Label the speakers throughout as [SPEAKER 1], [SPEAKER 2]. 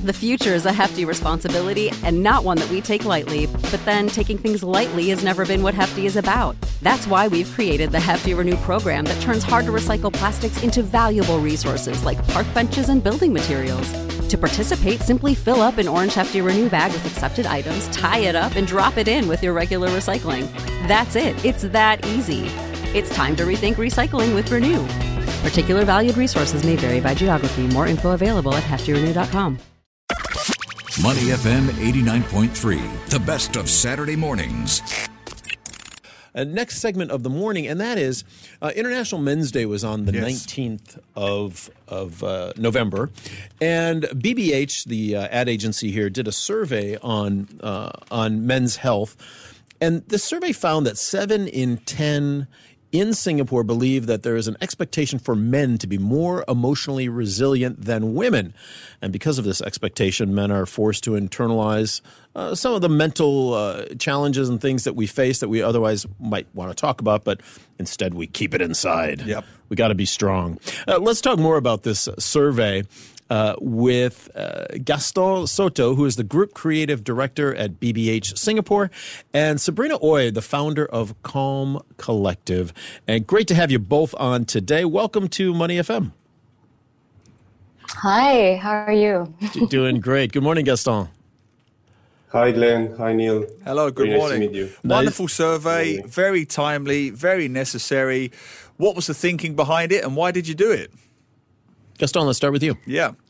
[SPEAKER 1] The future is a hefty responsibility and not one that we take lightly. But then taking things lightly has never been what Hefty is about. That's why we've created the Hefty Renew program that turns hard-to-recycle plastics into valuable resources like park benches and building materials. To participate, simply fill up an orange Hefty Renew bag with accepted items, tie it up, and drop it in with your regular recycling. That's it. It's that easy. It's time to rethink recycling with Renew. Particular valued resources may vary by geography. More info available at heftyrenew.com.
[SPEAKER 2] Money FM 89.3, the best of Saturday mornings.
[SPEAKER 3] Next segment of the morning, and that is International Men's Day was on the 19th of November, and BBH, the ad agency here, did a survey on men's health, and the survey found that 7 in 10 in Singapore believe that there is an expectation for men to be more emotionally resilient than women. And because of this expectation, men are forced to internalize some of the mental challenges and things that we face that we otherwise might want to talk about, but instead we keep it inside.
[SPEAKER 4] Yep.
[SPEAKER 3] We got to be strong. Let's talk more about this survey with Gaston Soto, who is the Group Creative Director at BBH Singapore, and Sabrina Ooi, the founder of Calm Collective. And great to have you both on today. Welcome to Money FM.
[SPEAKER 5] Hi, how are you?
[SPEAKER 3] Doing great. Good morning, Gaston.
[SPEAKER 6] Hi, Glenn. Hi, Neil.
[SPEAKER 4] Hello, good
[SPEAKER 6] Very
[SPEAKER 4] morning.
[SPEAKER 6] Nice to meet you.
[SPEAKER 4] Wonderful survey, very timely, very necessary. What was the thinking behind it, and why did you do it?
[SPEAKER 3] Gaston, let's start with you.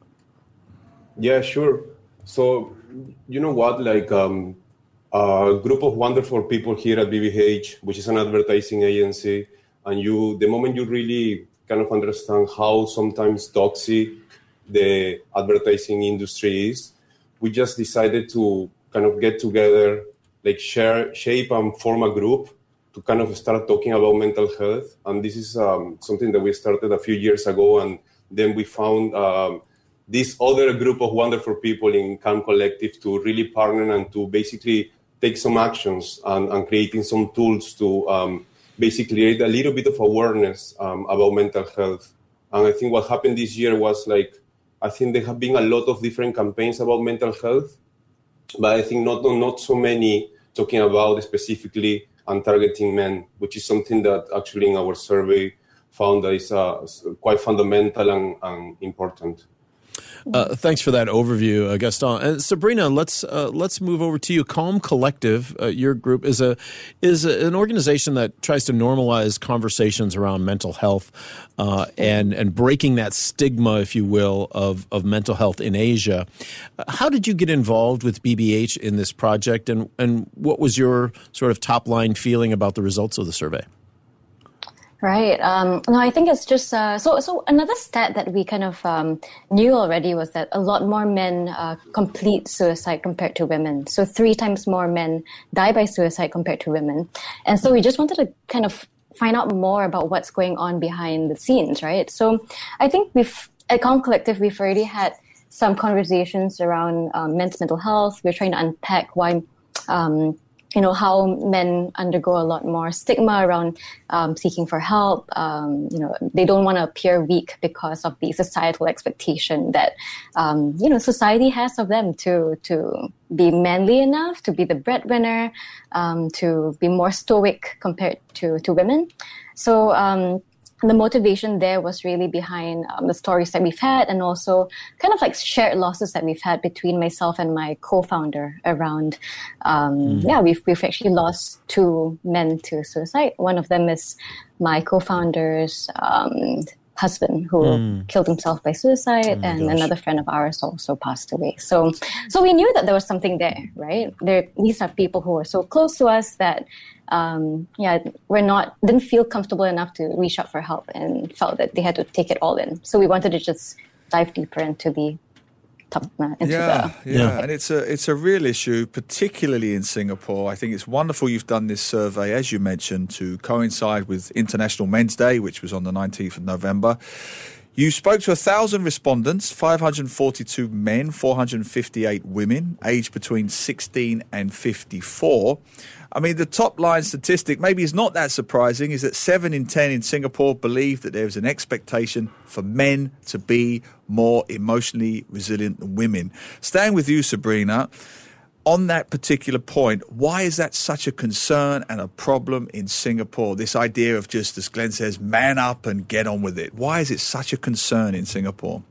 [SPEAKER 6] Yeah, sure. So, you know what? Like a group of wonderful people here at BBH, which is an advertising agency, and the moment you really kind of understand how sometimes toxic the advertising industry is, we just decided to kind of get together, like shape and form a group to kind of start talking about mental health. And this is something that we started a few years ago, and then we found this other group of wonderful people in Calm Collective to really partner and to basically take some actions and creating some tools to basically create a little bit of awareness about mental health. And I think what happened this year was I think there have been a lot of different campaigns about mental health, but I think not so many talking about specifically and targeting men, which is something that actually in our survey found that is quite fundamental and important.
[SPEAKER 3] Thanks for that overview, Gaston. And Sabrina, let's move over to you. Calm Collective, your group is an organization that tries to normalize conversations around mental health and breaking that stigma, if you will, of mental health in Asia. How did you get involved with BBH in this project, and what was your sort of top line feeling about the results of the survey?
[SPEAKER 5] Right. No, I think it's just so another stat that we kind of knew already was that a lot more men complete suicide compared to women. So 3 times more men die by suicide compared to women. And so we just wanted to kind of find out more about what's going on behind the scenes, right? So I think at Calm Collective, we've already had some conversations around men's mental health. We're trying to unpack why how men undergo a lot more stigma around seeking for help. They don't want to appear weak because of the societal expectation that, society has of them to be manly enough, to be the breadwinner, to be more stoic compared to women. So the motivation there was really behind the stories that we've had, and also kind of like shared losses that we've had between myself and my co-founder around, we've actually lost 2 men to suicide. One of them is my co-founder's husband who killed himself by suicide, and another friend of ours also passed away. So we knew that there was something there, right? These are people who are so close to us that didn't feel comfortable enough to reach out for help and felt that they had to take it all in. So we wanted to just dive deeper into the
[SPEAKER 4] and it's a real issue, particularly in Singapore. I think it's wonderful you've done this survey, as you mentioned, to coincide with International Men's Day, which was on the 19th of November. You spoke to 1,000 respondents, 542 men, 458 women, aged between 16 and 54. I mean, the top line statistic maybe is not that surprising, is that 7 in 10 in Singapore believe that there is an expectation for men to be more emotionally resilient than women. Staying with you, Sabrina, on that particular point, why is that such a concern and a problem in Singapore? This idea of just, as Glenn says, man up and get on with it. Why is it such a concern in Singapore?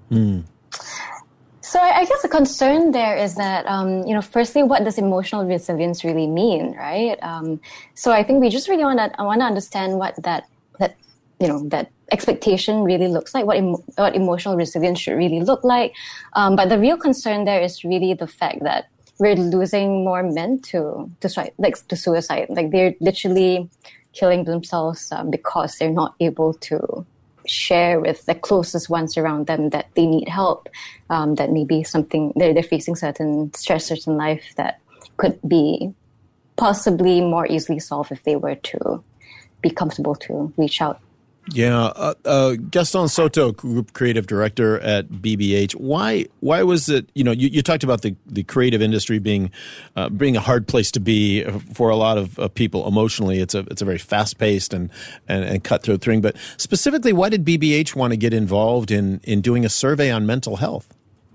[SPEAKER 5] So I guess the concern there is that, firstly, what does emotional resilience really mean, right? So I think we just really want to understand what that expectation really looks like, what emotional resilience should really look like. But the real concern there is really the fact that we're losing more men to suicide. Like, they're literally killing themselves because they're not able to share with the closest ones around them that they need help, that maybe something they're facing certain stressors in life that could be possibly more easily solved if they were to be comfortable to reach out.
[SPEAKER 3] Yeah, Gaston Soto, Group Creative Director at BBH. Why was it? You talked about the creative industry being a hard place to be for a lot of people emotionally. It's a very fast paced and cutthroat thing. But specifically, why did BBH want to get involved in doing a survey on mental health?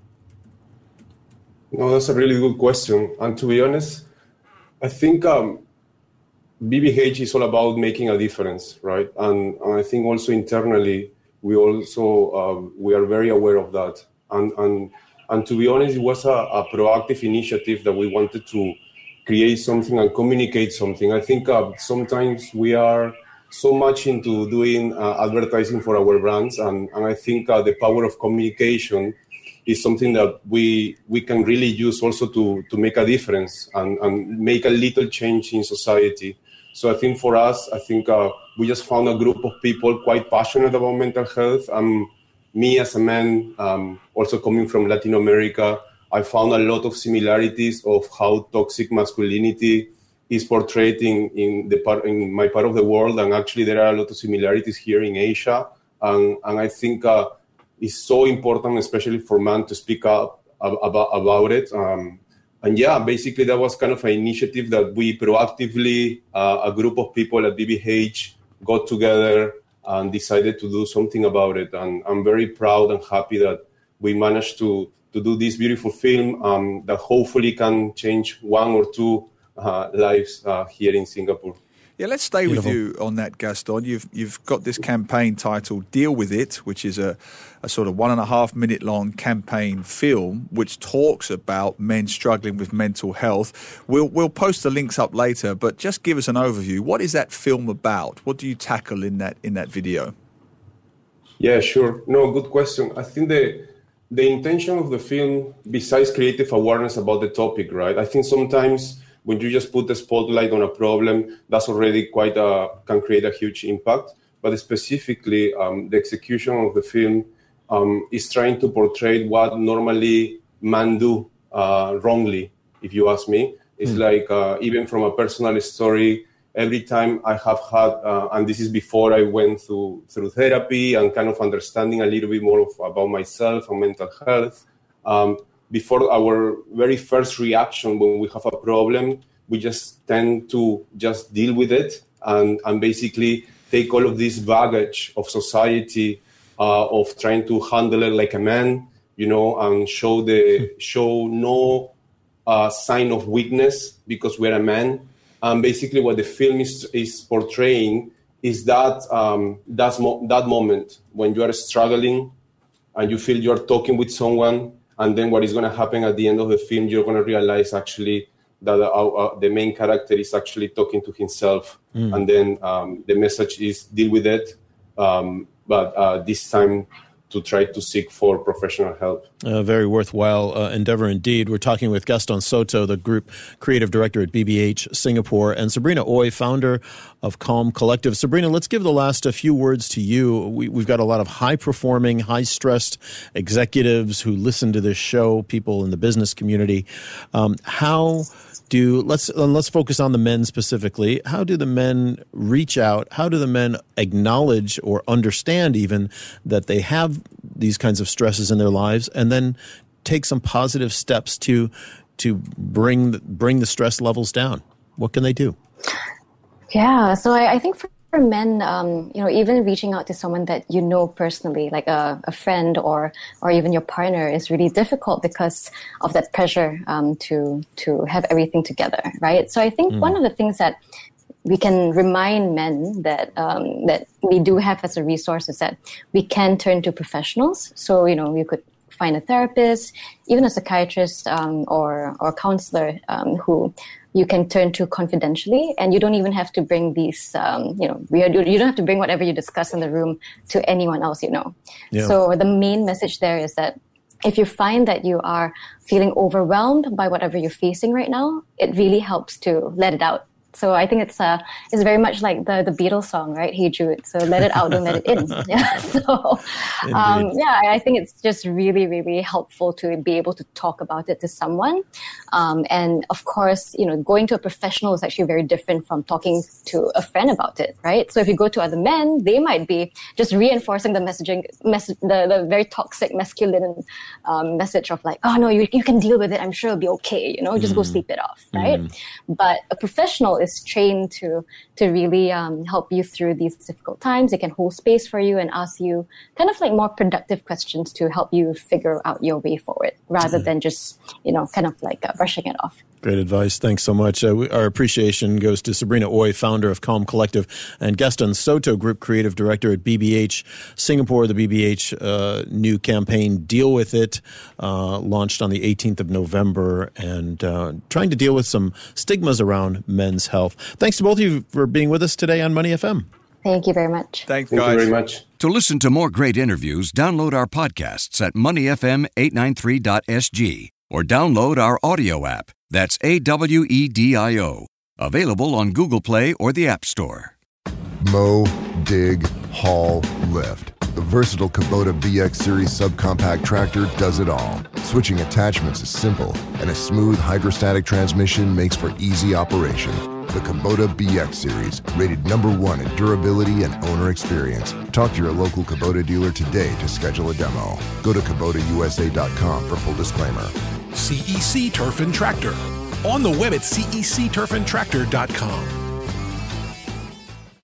[SPEAKER 6] No, that's a really good question. And to be honest, I think BBH is all about making a difference, right? And I think also internally, we are very aware of that. And to be honest, it was a proactive initiative that we wanted to create something and communicate something. I think sometimes we are so much into doing advertising for our brands, and I think the power of communication is something that we can really use also to make a difference and make a little change in society. So I think for us, we just found a group of people quite passionate about mental health. Me as a man, also coming from Latin America, I found a lot of similarities of how toxic masculinity is portrayed in my part of the world. And actually there are a lot of similarities here in Asia. And I think it's so important, especially for men, to speak up about it. And yeah, basically that was kind of an initiative that we proactively, a group of people at BBH got together and decided to do something about it. And I'm very proud and happy that we managed to do this beautiful film that hopefully can change one or two lives here in Singapore.
[SPEAKER 4] Yeah, let's stay with you on that, Gaston. You've got this campaign titled Deal With It, which is a sort of 1.5 minute long campaign film which talks about men struggling with mental health. We'll post the links up later, but just give us an overview. What is that film about? What do you tackle in that video?
[SPEAKER 6] Yeah, sure. No, good question. I think the intention of the film, besides creative awareness about the topic, right? I think sometimes when you just put the spotlight on a problem, that's already can create a huge impact. But specifically, the execution of the film is trying to portray what normally men do wrongly, if you ask me. It's like, even from a personal story, every time I have had, and this is before I went through therapy and kind of understanding a little bit more about myself and mental health, before our very first reaction when we have a problem, we just tend to just deal with it and basically take all of this baggage of society, of trying to handle it like a man, and show no sign of weakness because we're a man. And basically what the film is portraying is that moment when you are struggling and you feel you're talking with someone, and then what is going to happen at the end of the film, you're going to realize actually that the main character is actually talking to himself. And then the message is deal with it, but this time to try to seek for professional help.
[SPEAKER 3] Very worthwhile endeavor indeed. We're talking with Gaston Soto, the group creative director at BBH Singapore, and Sabrina Ooi, founder of Calm Collective. Sabrina, let's give the last few words to you. We've got a lot of high-performing, high-stressed executives who listen to this show, people in the business community. Let's focus on the men specifically. How do the men reach out? How do the men acknowledge or understand even that they have these kinds of stresses in their lives, and then take some positive steps to bring the stress levels down? What can they do?
[SPEAKER 5] Yeah, so I think for men, even reaching out to someone that you know personally, like a friend or even your partner, is really difficult because of that pressure to have everything together, right? So I think one of the things that we can remind men that we do have as a resource is that we can turn to professionals. So you could find a therapist, even a psychiatrist or counselor who you can turn to confidentially, and you don't even have to bring these, you don't have to bring whatever you discuss in the room to anyone else, Yeah. So the main message there is that if you find that you are feeling overwhelmed by whatever you're facing right now, it really helps to let it out. So I think it's very much like the Beatles song, right? Hey Jude. So let it out, don't let it in. Yeah. So I think it's just really, really helpful to be able to talk about it to someone. And of course, going to a professional is actually very different from talking to a friend about it, right? So if you go to other men, they might be just reinforcing the the very toxic masculine message of like, oh no, you can deal with it. I'm sure it'll be okay. Just go sleep it off, right? But a professional is trained to really help you through these difficult times. They can hold space for you and ask you kind of like more productive questions to help you figure out your way forward rather than just, kind of like brushing it off.
[SPEAKER 3] Great advice. Thanks so much. Our appreciation goes to Sabrina Ooi, founder of Calm Collective, and Gaston Soto, Group Creative Director at BBH Singapore. The BBH new campaign, Deal With It, launched on the 18th of November, and trying to deal with some stigmas around men's health. Thanks to both of you for being with us today on Money FM.
[SPEAKER 5] Thank you very much.
[SPEAKER 4] Thank
[SPEAKER 6] you very much.
[SPEAKER 2] To listen to more great interviews, download our podcasts at moneyfm893.sg or download our audio app. That's AWEDIO. Available on Google Play or the App Store.
[SPEAKER 7] Mow, dig, haul, lift. The versatile Kubota BX Series subcompact tractor does it all. Switching attachments is simple, and a smooth hydrostatic transmission makes for easy operation. The Kubota BX Series, rated #1 in durability and owner experience. Talk to your local Kubota dealer today to schedule a demo. Go to KubotaUSA.com for full disclaimer.
[SPEAKER 8] CEC Turf and Tractor. On the web at CECTurfandTractor.com.